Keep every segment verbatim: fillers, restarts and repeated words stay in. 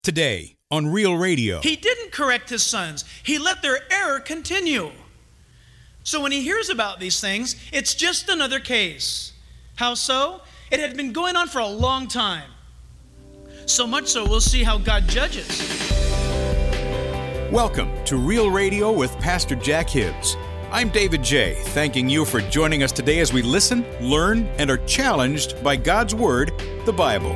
Today on Real Radio. He didn't correct his sons. He let their error continue. So when he hears about these things, it's just another case. How so? It had been going on for a long time. So much so, we'll see how God judges. Welcome to Real Radio with Pastor Jack Hibbs. I'm David J., thanking you for joining us today as we listen, learn, and are challenged by God's Word, the Bible.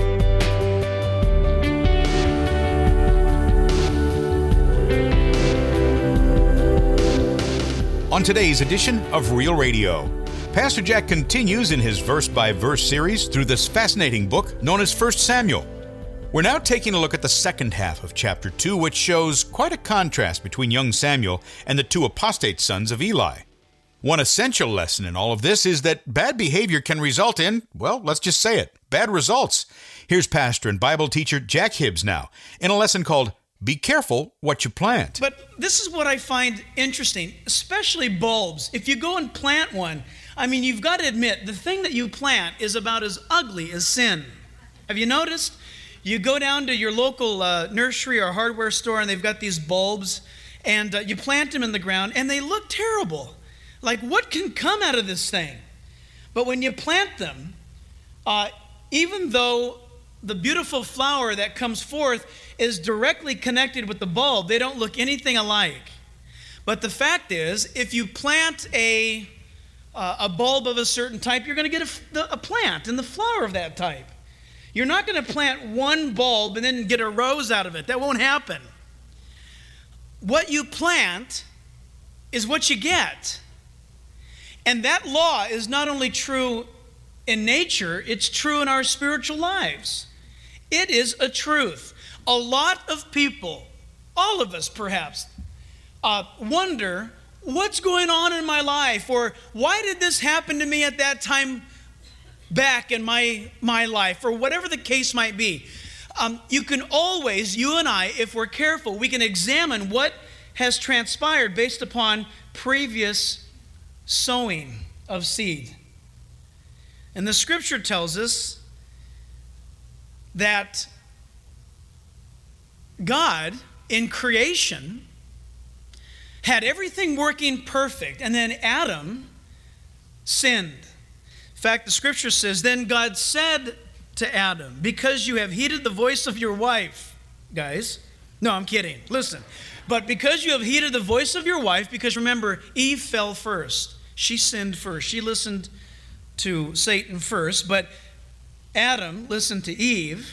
On today's edition of Real Radio, Pastor Jack continues in his verse-by-verse series through this fascinating book known as First Samuel. We're now taking a look at the second half of chapter two, which shows quite a contrast between young Samuel and the two apostate sons of Eli. One essential lesson in all of this is that bad behavior can result in, well, let's just say it, bad results. Here's pastor and Bible teacher Jack Hibbs now in a lesson called Be Careful What You Plant. But this is what I find interesting, especially bulbs. If you go and plant one, I mean, you've got to admit, the thing that you plant is about as ugly as sin. Have you noticed? You go down to your local uh, nursery or hardware store, and they've got these bulbs, and uh, you plant them in the ground, and they look terrible. Like, what can come out of this thing? But when you plant them, uh, even though the beautiful flower that comes forth is directly connected with the bulb, they don't look anything alike. But the fact is, if you plant a uh, a bulb of a certain type, you're going to get a, a plant and the flower of that type. You're not going to plant one bulb and then get a rose out of it. That won't happen. What you plant is what you get. And that law is not only true in nature, it's true in our spiritual lives. It is a truth. A lot of people, all of us perhaps, uh, wonder, what's going on in my life? Or why did this happen to me at that time back in my, my life? Or whatever the case might be. Um, you can always, you and I, if we're careful, we can examine what has transpired based upon previous sowing of seed. And the scripture tells us that God, in creation, had everything working perfect, and then Adam sinned. In fact, the scripture says, then God said to Adam, because you have heeded the voice of your wife, guys, no, I'm kidding, listen, but because you have heeded the voice of your wife, because remember, Eve fell first. She sinned first. She listened to Satan first, but Adam listened to Eve.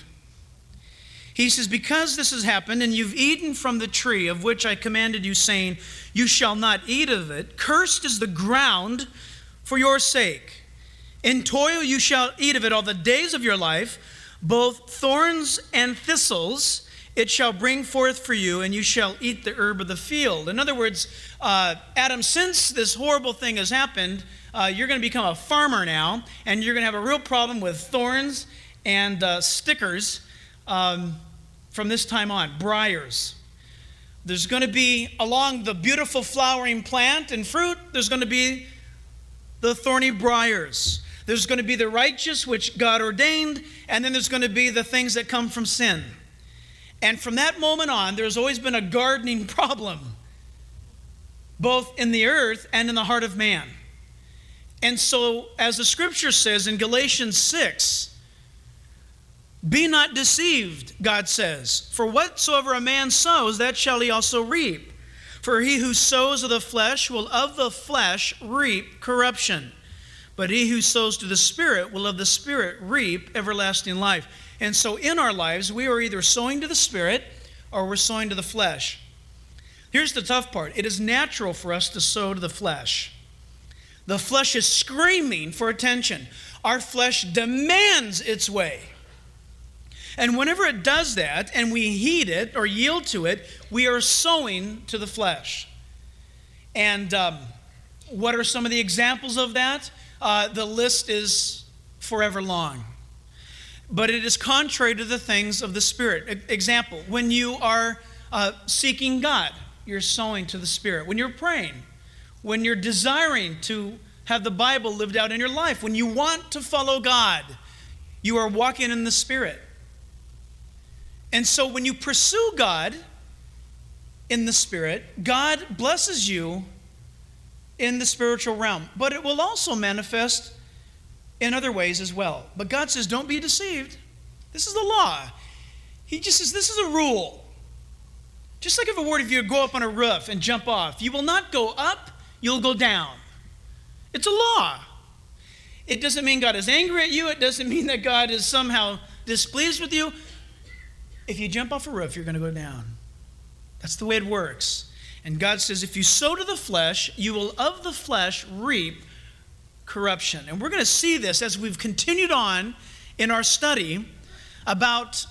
He says, because this has happened, and you've eaten from the tree of which I commanded you, saying, you shall not eat of it, cursed is the ground for your sake. In toil you shall eat of it all the days of your life, both thorns and thistles it shall bring forth for you, and you shall eat the herb of the field. In other words, uh, Adam, since this horrible thing has happened, uh, you're going to become a farmer now, and you're going to have a real problem with thorns and uh, stickers um, from this time on, briars. There's going to be, along the beautiful flowering plant and fruit, there's going to be the thorny briars. There's going to be the righteous, which God ordained, and then there's going to be the things that come from sin. And from that moment on, there's always been a gardening problem, both in the earth and in the heart of man. And so, as the scripture says in Galatians six, be not deceived, God says, for whatsoever a man sows, that shall he also reap. For he who sows of the flesh will of the flesh reap corruption. But he who sows to the Spirit will of the Spirit reap everlasting life. And so in our lives, we are either sowing to the Spirit or we're sowing to the flesh. Here's the tough part. It is natural for us to sow to the flesh. The flesh is screaming for attention. Our flesh demands its way. And whenever it does that, and we heed it or yield to it, we are sowing to the flesh. And um, what are some of the examples of that? Uh, the list is forever long. But it is contrary to the things of the Spirit. E- example, when you are uh, seeking God, you're sowing to the Spirit. When you're praying, when you're desiring to have the Bible lived out in your life, when you want to follow God, you are walking in the Spirit. And so when you pursue God in the Spirit, God blesses you in the spiritual realm. But it will also manifest in other ways as well. But God says, don't be deceived. This is the law. He just says, this is a rule. Just like if a word, if you go up on a roof and jump off, you will not go up, you'll go down. It's a law. It doesn't mean God is angry at you. It doesn't mean that God is somehow displeased with you. If you jump off a roof, you're going to go down. That's the way it works. And God says, if you sow to the flesh, you will of the flesh reap corruption. And we're going to see this as we've continued on in our study about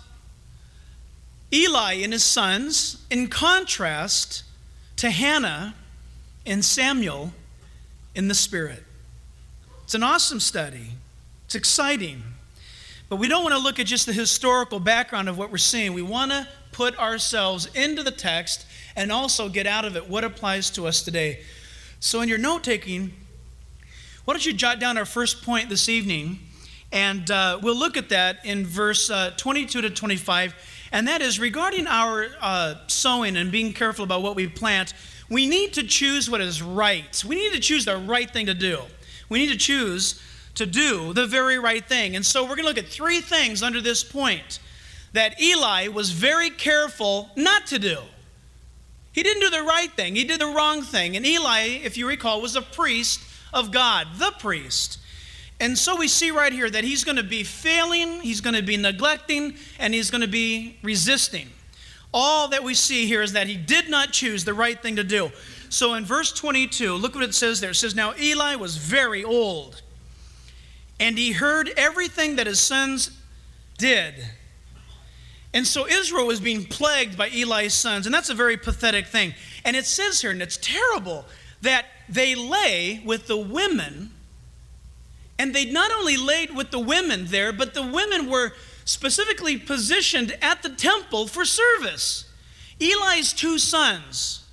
Eli and his sons in contrast to Hannah and Samuel in the Spirit. It's an awesome study. It's exciting. But we don't want to look at just the historical background of what we're seeing. We want to put ourselves into the text and also get out of it what applies to us today. So in your note-taking, why don't you jot down our first point this evening, and uh, we'll look at that in verse uh, twenty-two to twenty-five, and that is regarding our uh, sowing and being careful about what we plant. We need to choose what is right. We need to choose the right thing to do. We need to choose to do the very right thing. And so we're going to look at three things under this point that Eli was very careful not to do. He didn't do the right thing. He did the wrong thing. And Eli, if you recall, was a priest of God, the priest. And so we see right here that he's going to be failing, he's going to be neglecting, and he's going to be resisting. All that we see here is that he did not choose the right thing to do. So in verse twenty-two, look what it says there. It says, now Eli was very old, and he heard everything that his sons did. And so Israel was being plagued by Eli's sons, and that's a very pathetic thing. And it says here, and it's terrible, that they lay with the women, and they not only laid with the women there, but the women were specifically positioned at the temple for service. Eli's two sons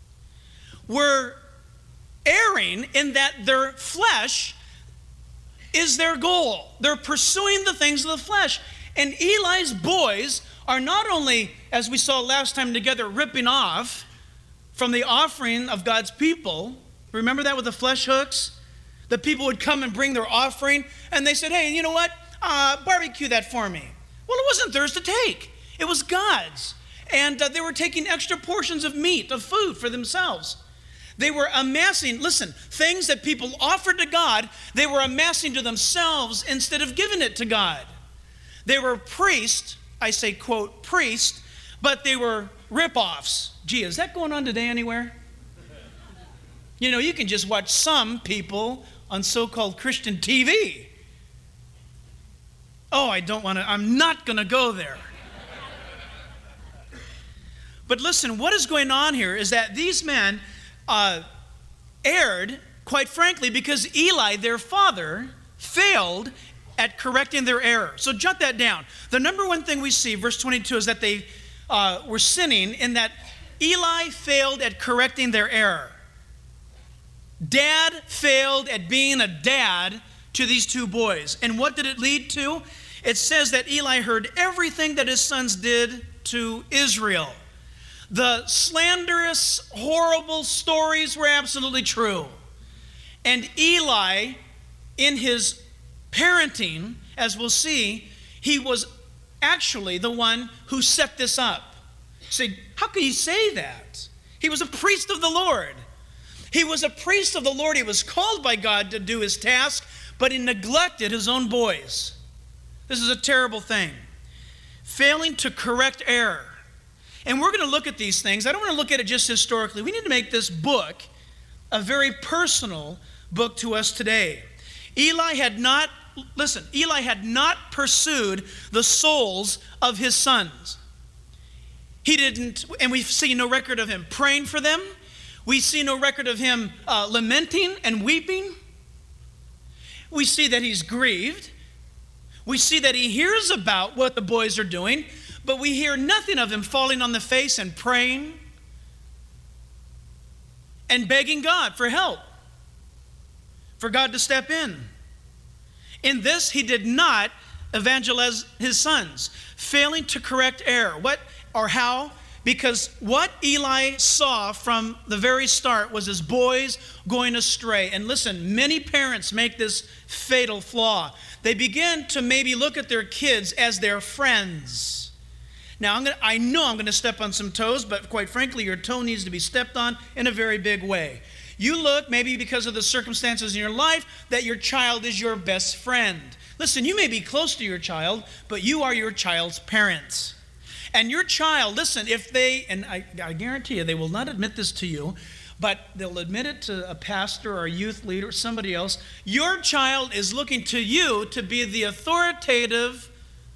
were erring in that their flesh is their goal. They're pursuing the things of the flesh. And Eli's boys are not only, as we saw last time together, ripping off from the offering of God's people. Remember that with the flesh hooks? The people would come and bring their offering, and they said, hey, you know what? Uh, barbecue that for me. Well, it wasn't theirs to take. It was God's. And uh, they were taking extra portions of meat, of food for themselves. They were amassing, listen, things that people offered to God, they were amassing to themselves instead of giving it to God. They were priests, I say, quote, priest, but they were rip-offs. Gee, is that going on today anywhere? You know, you can just watch some people on so-called Christian T V. Oh, I don't want to, I'm not going to go there. But listen, what is going on here is that these men uh, erred, quite frankly, because Eli, their father, failed at correcting their error. So jot that down. The number one thing we see, verse twenty-two, is that they uh, were sinning in that Eli failed at correcting their error. Dad failed at being a dad to these two boys. And what did it lead to? It says that Eli heard everything that his sons did to Israel. The slanderous, horrible stories were absolutely true. And Eli, in his parenting, as we'll see, he was actually the one who set this up. Say, how can you say that? He was a priest of the Lord. He was a priest of the Lord. He was called by God to do his task, but he neglected his own boys. This is a terrible thing. Failing to correct error. And we're going to look at these things. I don't want to look at it just historically. We need to make this book a very personal book to us today. Eli had not, listen, Eli had not pursued the souls of his sons. He didn't, and we see no record of him praying for them. We see no record of him uh, lamenting and weeping. We see that he's grieved. We see that he hears about what the boys are doing, but we hear nothing of him falling on the face and praying and begging God for help, for God to step in. In this, he did not evangelize his sons, failing to correct error. What or how? Because what Eli saw from the very start was his boys going astray. And listen, many parents make this fatal flaw. They begin to maybe look at their kids as their friends. Now, I'm gonna, I know I'm going to step on some toes, but quite frankly, your toe needs to be stepped on in a very big way. You look, maybe because of the circumstances in your life, that your child is your best friend. Listen, you may be close to your child, but you are your child's parent. And your child, listen, if they, and I, I guarantee you, they will not admit this to you, but they'll admit it to a pastor or a youth leader or somebody else. Your child is looking to you to be the authoritative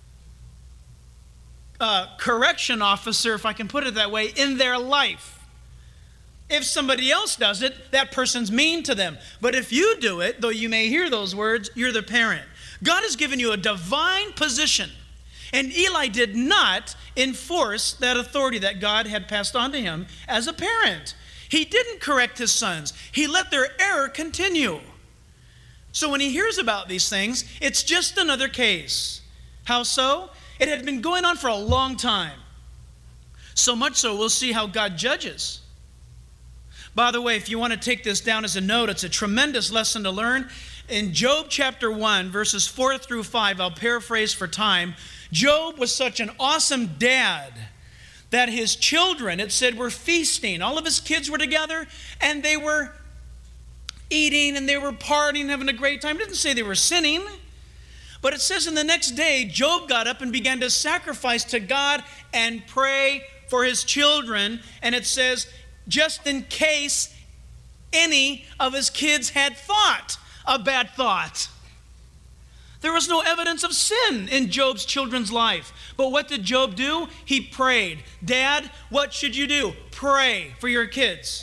uh, correction officer, if I can put it that way, in their life. If somebody else does it, that person's mean to them. But if you do it, though you may hear those words, you're the parent. God has given you a divine position. And Eli did not enforce that authority that God had passed on to him as a parent. He didn't correct his sons. He let their error continue. So when he hears about these things, it's just another case. How so? It had been going on for a long time. So much so, we'll see how God judges. By the way, if you want to take this down as a note, it's a tremendous lesson to learn. In Job chapter one, verses four through five, I'll paraphrase for time, Job was such an awesome dad that his children, it said, were feasting. All of his kids were together, and they were eating, and they were partying, having a great time. It didn't say they were sinning, but it says in the next day, Job got up and began to sacrifice to God and pray for his children. And it says, just in case any of his kids had thought a bad thought. There was no evidence of sin in Job's children's life. But what did Job do? He prayed. Dad, what should you do? Pray for your kids.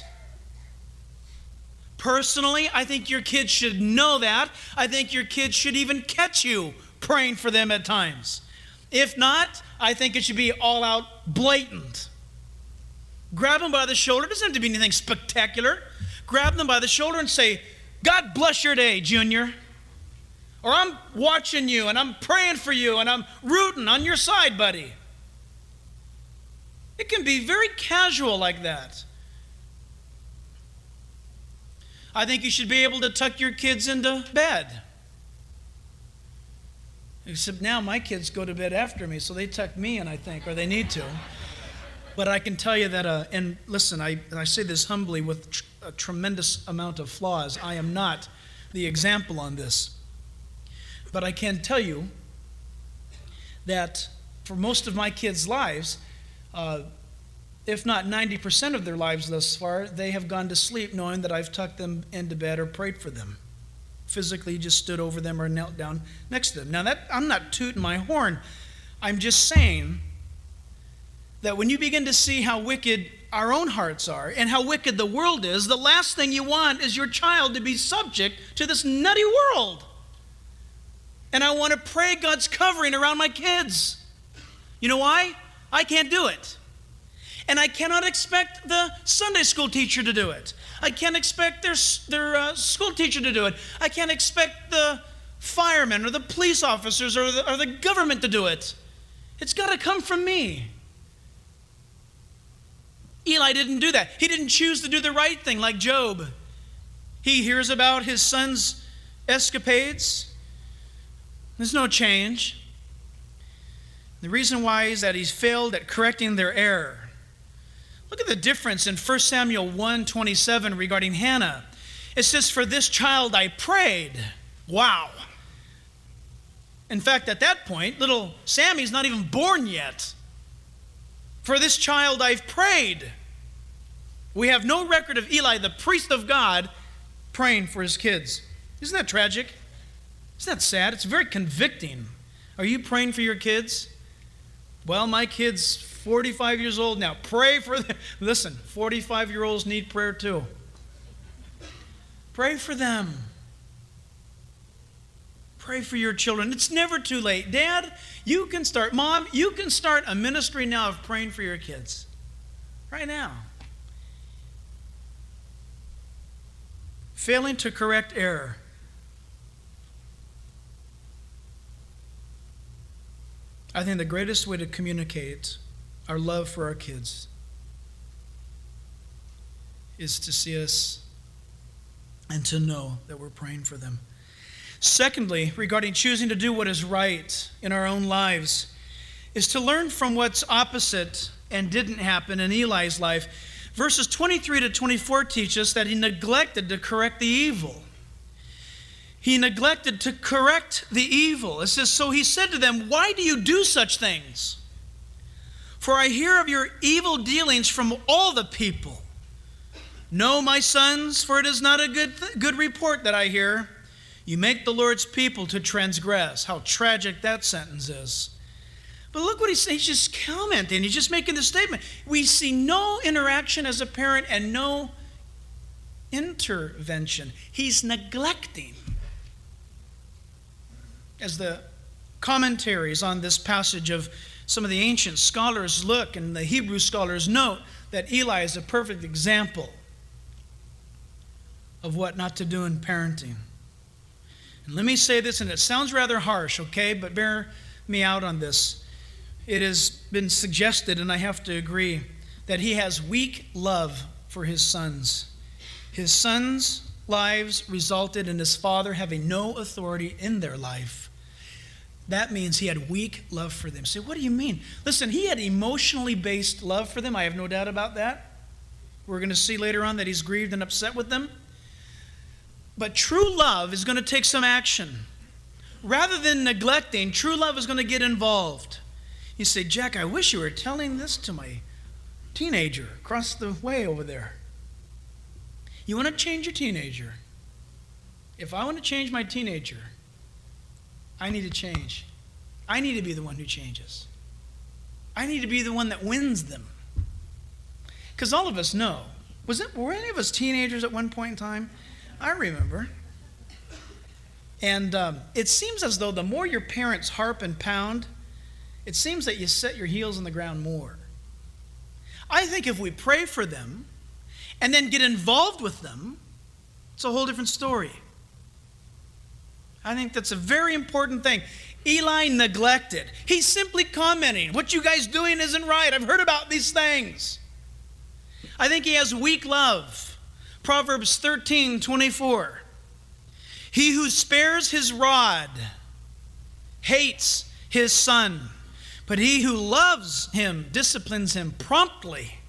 Personally, I think your kids should know that. I think your kids should even catch you praying for them at times. If not, I think it should be all out blatant. Grab them by the shoulder. It doesn't have to be anything spectacular. Grab them by the shoulder and say, God bless your day, Junior. Or I'm watching you and I'm praying for you and I'm rooting on your side, buddy. It can be very casual like that. I think you should be able to tuck your kids into bed. Except now my kids go to bed after me, so they tuck me in, I think, or they need to. But I can tell you that, uh, and listen, I, I say this humbly with tr- a tremendous amount of flaws. I am not the example on this. But I can tell you that for most of my kids' lives, uh, if not ninety percent of their lives thus far, they have gone to sleep knowing that I've tucked them into bed or prayed for them. Physically just stood over them or knelt down next to them. Now, that I'm not tooting my horn. I'm just saying that when you begin to see how wicked our own hearts are and how wicked the world is, the last thing you want is your child to be subject to this nutty world. And I want to pray God's covering around my kids. You know why? I can't do it. And I cannot expect the Sunday school teacher to do it. I can't expect their, their uh, school teacher to do it. I can't expect the firemen or the police officers or the, or the government to do it. It's got to come from me. Eli didn't do that. He didn't choose to do the right thing like Job. He hears about his son's escapades. There's no change. The reason why is that he's failed at correcting their error. Look at the difference in First Samuel one twenty-seven regarding Hannah. It says, for this child I prayed. Wow. In fact, at that point, little Sammy's not even born yet. For this child I've prayed. We have no record of Eli, the priest of God, praying for his kids. Isn't that tragic? Isn't that sad? It's very convicting. Are you praying for your kids? Well, my kid's forty-five years old now. Pray for them. Listen, forty-five-year-olds need prayer too. Pray for them. Pray for your children. It's never too late. Dad, you can start. Mom, you can start a ministry now of praying for your kids. Right now. Failing to correct error. I think the greatest way to communicate our love for our kids is to see us and to know that we're praying for them. Secondly, regarding choosing to do what is right in our own lives, is to learn from what's opposite and didn't happen in Eli's life. Verses twenty-three to twenty-four teach us that he neglected to correct the evil. He neglected to correct the evil. It says, so he said to them, why do you do such things? For I hear of your evil dealings from all the people. No, my sons, for it is not a good, th- good report that I hear. You make the Lord's people to transgress. How tragic that sentence is. But look what he's saying. He's just commenting. He's just making the statement. We see no interaction as a parent and no intervention. He's neglecting. As the commentaries on this passage of some of the ancient scholars look, and the Hebrew scholars note, that Eli is a perfect example of what not to do in parenting. And let me say this, and it sounds rather harsh, okay, but bear me out on this. It has been suggested, and I have to agree, that he has weak love for his sons. His sons' lives resulted in his father having no authority in their life. That means he had weak love for them. Say, what do you mean? Listen, he had emotionally based love for them. I have no doubt about that. We're going to see later on that he's grieved and upset with them. But true love is going to take some action. Rather than neglecting, true love is going to get involved. You say, Jack, I wish you were telling this to my teenager across the way over there. You want to change your teenager? If I want to change my teenager, I need to change. I need to be the one who changes. I need to be the one that wins them. Because all of us know. Was it, were any of us teenagers at one point in time? I remember. And um, it seems as though the more your parents harp and pound, it seems that you set your heels on the ground more. I think if we pray for them and then get involved with them, it's a whole different story. I think that's a very important thing. Eli neglected. He's simply commenting, what you guys doing isn't right. I've heard about these things. I think he has weak love. Proverbs thirteen twenty-four. He who spares his rod hates his son, but he who loves him disciplines him promptly.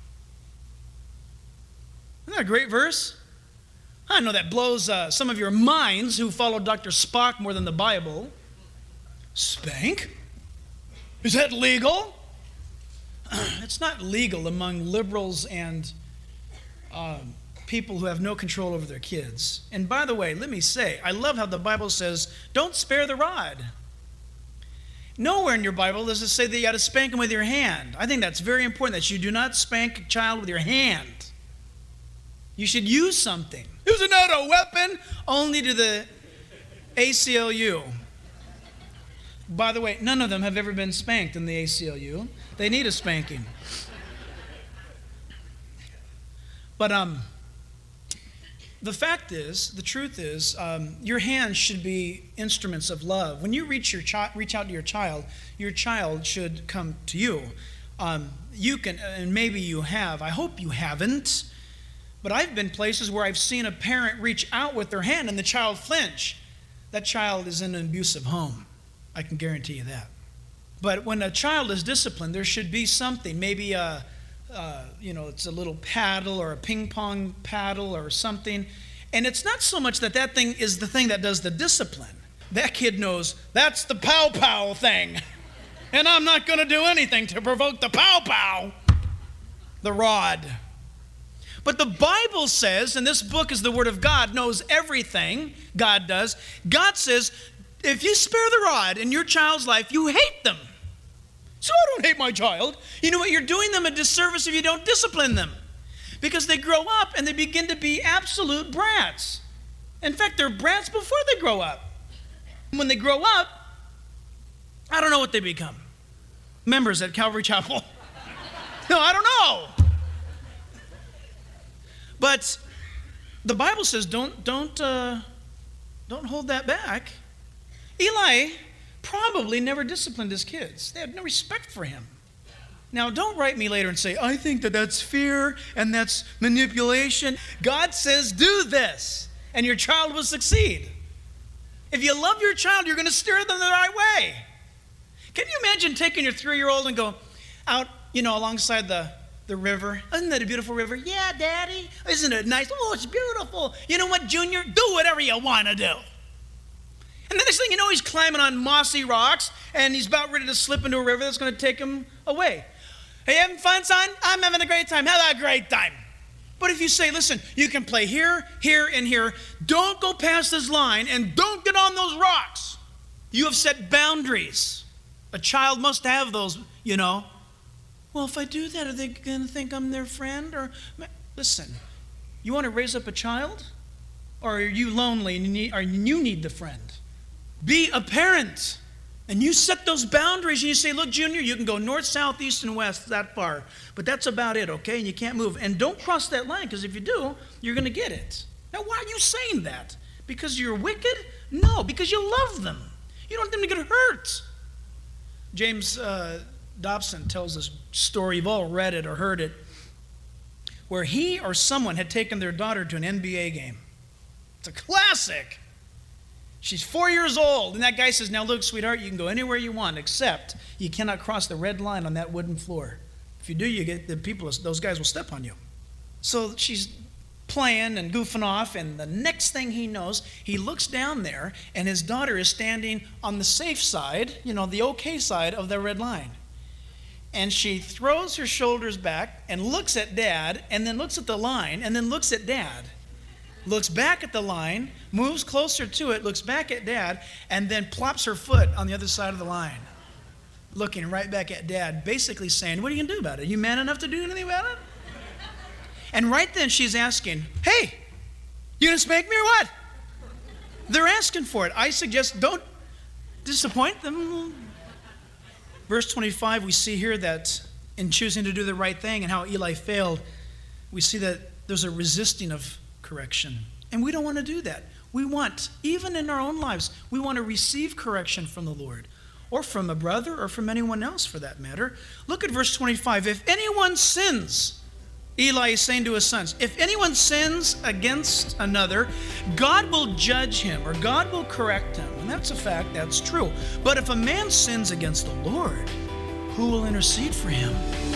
Isn't that a great verse? I know that blows uh, some of your minds who follow Doctor Spock more than the Bible. Spank? Is that legal? It's not legal among liberals and uh, people who have no control over their kids. And by the way, let me say, I love how the Bible says, don't spare the rod. Nowhere in your Bible does it say that you got to spank them with your hand. I think that's very important, that you do not spank a child with your hand. You should use something. Isn't that a weapon? Only to the A C L U. By the way, none of them have ever been spanked in the A C L U. They need a spanking. But um, the fact is, the truth is, um, your hands should be instruments of love. When you reach your chi- reach out to your child, your child should come to you. Um, you can, and maybe you have. I hope you haven't. But I've been places where I've seen a parent reach out with their hand and the child flinch. That child is in an abusive home. I can guarantee you that. But when a child is disciplined, there should be something. Maybe a, uh, you know, it's a little paddle or a ping pong paddle or something. And it's not so much that that thing is the thing that does the discipline. That kid knows that's the pow pow thing. And I'm not going to do anything to provoke the pow pow. The rod. But the Bible says, and this book is the Word of God, knows everything, God does. God says, if you spare the rod in your child's life, you hate them. So I don't hate my child. You know what? You're doing them a disservice if you don't discipline them. Because they grow up and they begin to be absolute brats. In fact, they're brats before they grow up. When they grow up, I don't know what they become. Members at Calvary Chapel. No, I don't know. But the Bible says don't don't uh, don't hold that back. Eli probably never disciplined his kids. They had no respect for him. Now, don't write me later and say, I think that that's fear and that's manipulation. God says, do this, and your child will succeed. If you love your child, you're going to steer them the right way. Can you imagine taking your three-year-old and go out, you know, alongside the, the river? Isn't that a beautiful river? Yeah, Daddy. Isn't it nice? Oh, it's beautiful. You know what, Junior? Do whatever you want to do. And the next thing you know, he's climbing on mossy rocks, and he's about ready to slip into a river that's going to take him away. Hey, having fun, son? I'm having a great time. Have a great time. But if you say, listen, you can play here, here, and here. Don't go past this line, and don't get on those rocks. You have set boundaries. A child must have those, you know. Well, if I do that, are they going to think I'm their friend? Or listen, you want to raise up a child? Or are you lonely and you need, or you need the friend? Be a parent. And you set those boundaries and you say, look, Junior, you can go north, south, east, and west that far. But that's about it, okay? And you can't move. And don't cross that line, because if you do, you're going to get it. Now, why are you saying that? Because you're wicked? No, because you love them. You don't want them to get hurt. James uh, Dobson tells this story. You've all read it or heard it, where he or someone had taken their daughter to an N B A game. It's a classic. She's four years old, and that guy says, now look, sweetheart, you can go anywhere you want, except you cannot cross the red line on that wooden floor. If you do, you get the people, those guys will step on you. So she's playing and goofing off, and the next thing he knows, he looks down there, and his daughter is standing on the safe side, you know, the okay side of the red line. And she throws her shoulders back and looks at Dad, and then looks at the line, and then looks at Dad. Looks back at the line, moves closer to it, looks back at Dad, and then plops her foot on the other side of the line, looking right back at Dad, basically saying, what are you going to do about it? Are you man enough to do anything about it? And right then she's asking, hey, you going to spank me or what? They're asking for it. I suggest don't disappoint them. Verse twenty-five, we see here that in choosing to do the right thing and how Eli failed, we see that there's a resisting of correction. And we don't want to do that. We want, even in our own lives, we want to receive correction from the Lord, or from a brother, or from anyone else for that matter. Look at verse twenty-five. If anyone sins, Eli is saying to his sons, if anyone sins against another, God will judge him, or God will correct him. And that's a fact, that's true. But if a man sins against the Lord, who will intercede for him?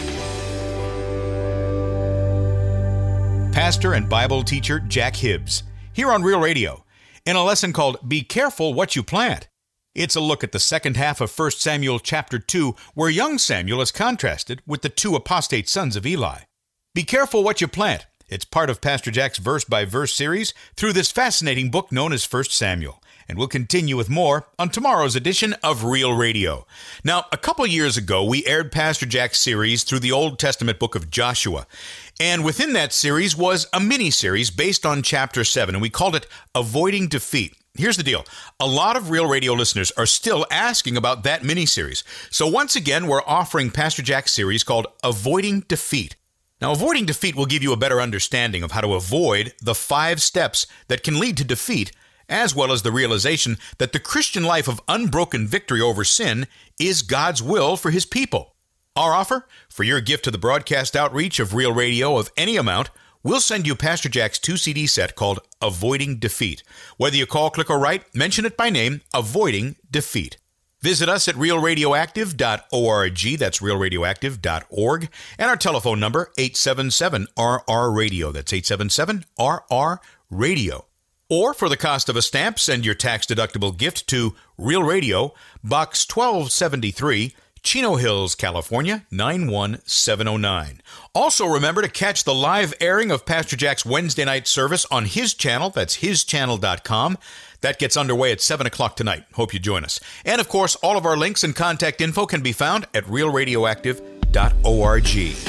Pastor and Bible teacher Jack Hibbs, here on Real Radio, in a lesson called Be Careful What You Plant. It's a look at the second half of First Samuel chapter two, where young Samuel is contrasted with the two apostate sons of Eli. Be careful what you plant. It's part of Pastor Jack's verse-by-verse series through this fascinating book known as First Samuel. And we'll continue with more on tomorrow's edition of Real Radio. Now, a couple years ago, we aired Pastor Jack's series through the Old Testament book of Joshua. And within that series was a mini-series based on chapter seven, and we called it Avoiding Defeat. Here's the deal. A lot of Real Radio listeners are still asking about that mini-series. So once again, we're offering Pastor Jack's series called Avoiding Defeat. Now, avoiding defeat will give you a better understanding of how to avoid the five steps that can lead to defeat, as well as the realization that the Christian life of unbroken victory over sin is God's will for His people. Our offer? For your gift to the broadcast outreach of Real Radio of any amount, we'll send you Pastor Jack's two C D set called Avoiding Defeat. Whether you call, click, or write, mention it by name, Avoiding Defeat. Visit us at real radioactive dot org, that's real radioactive dot org, and our telephone number, eight seven seven R R radio, that's eight seven seven R R radio. Or for the cost of a stamp, send your tax-deductible gift to Real Radio, Box twelve seventy-three, Chino Hills, California, nine one seven oh nine. Also remember to catch the live airing of Pastor Jack's Wednesday night service on his channel, that's his channel dot com. That gets underway at seven o'clock tonight. Hope you join us. And of course, all of our links and contact info can be found at real radioactive dot org.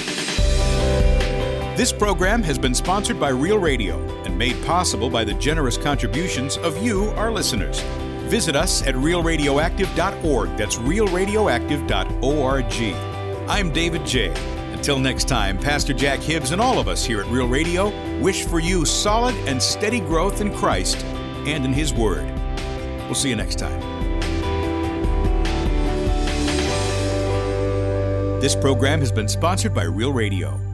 This program has been sponsored by Real Radio and made possible by the generous contributions of you, our listeners. Visit us at real radioactive dot org. That's real radioactive dot org. I'm David J. Until next time, Pastor Jack Hibbs and all of us here at Real Radio wish for you solid and steady growth in Christ and in His Word. We'll see you next time. This program has been sponsored by Real Radio.